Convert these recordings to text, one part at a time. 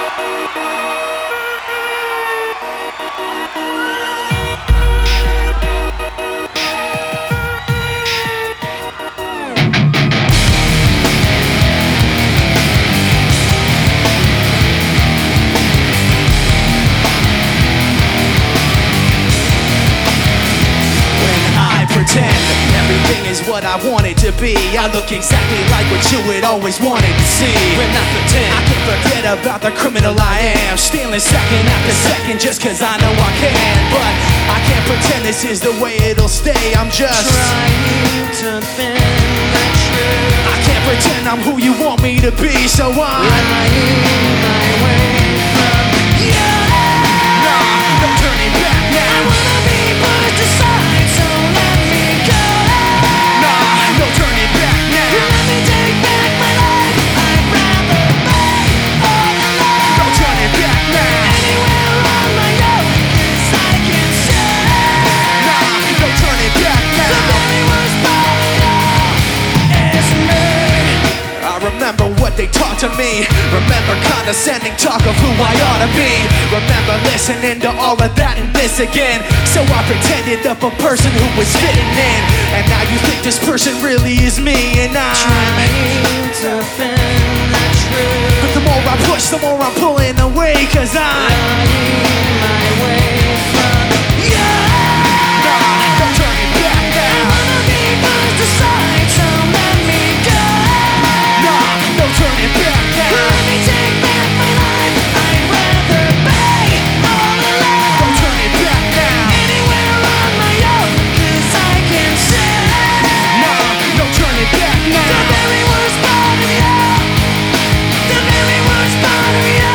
Everything is what I want it to be. I look exactly like what you had always wanted to see. When I pretend, I can forget about the criminal I am, stealing second after second just cause I know I can. But I can't pretend this is the way it'll stay. I'm just trying to bend the truth. I can't pretend I'm who you want me to be, so I'm lying my way from you. Nah, no turning back now. I wanna be pushed aside, so let me go. Nah, no turning back now. Let me take back my life. I'd rather be all alone. No turning back now. Anywhere on my own, 'cause I can say Nah, no turning back the now. very worst part of it all is me. I remember what they taught to me. Remember condescending talk of who I ought to be. Remember listening to all of that and this again. So I pretended up a person who was fitting in. And now you think this person really is me. And Trying to bend the truth. but the more I push, the more I'm pulling away. Cause I'm Lying my way from you. Nah, no turning back I now. wanna be pushed aside, so let me go. Nah, no turning back now. Let me take back my life. I'd rather be all No alone. turning back now. Anywhere on my own, 'cause I can say Nah, no turning back the now. very worst part of you. The very worst part of you.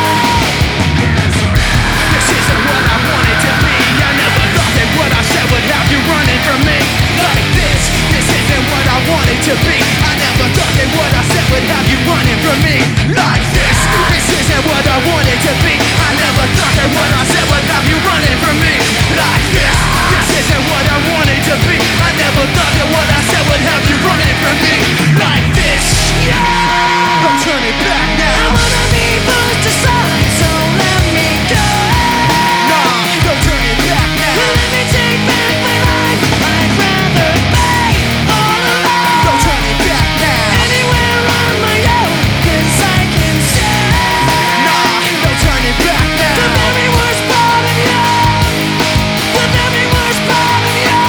This isn't what I wanted to be. I never thought that what I said would have you running from me like this. This isn't what I wanted to be. I never thought that what I said would have you running from me like this. This isn't what I wanted to be. I never thought that what I said would have you running from me like this. This isn't what I wanted to be. I never thought that what I said would have you running from me like this. Yeah, I'm turning back I now. wanna be pushed aside, so let me go. Nah, no turning back now. Let me take back my life. I'd rather be all alone. No turning back now. Anywhere on my own, 'cause I can say Nah, no turning back the now. very worst part of you. The very worst part of you.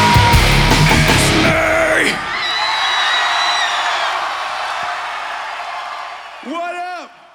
What up?